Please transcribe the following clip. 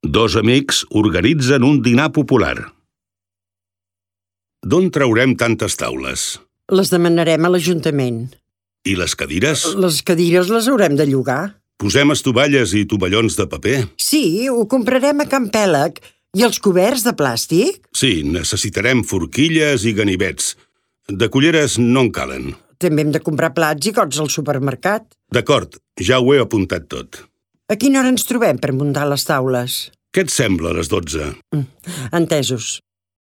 Dos amics organitzen un dinar popular. D'on traurem tantes taules? Les demanarem a l'Ajuntament. I les cadires? Les cadires les haurem de llogar. Posem estovalles i tovallons de paper? Sí, ho comprarem a Can Pèlag. I els coberts de plàstic? Sí, necessitarem forquilles i ganivets. De culleres no en calen. També hem de comprar plats i gots al supermercat. D'acord, ja ho he apuntat tot. A quina hora ens trobem per muntar les taules? Què et sembla a les 12? Entesos.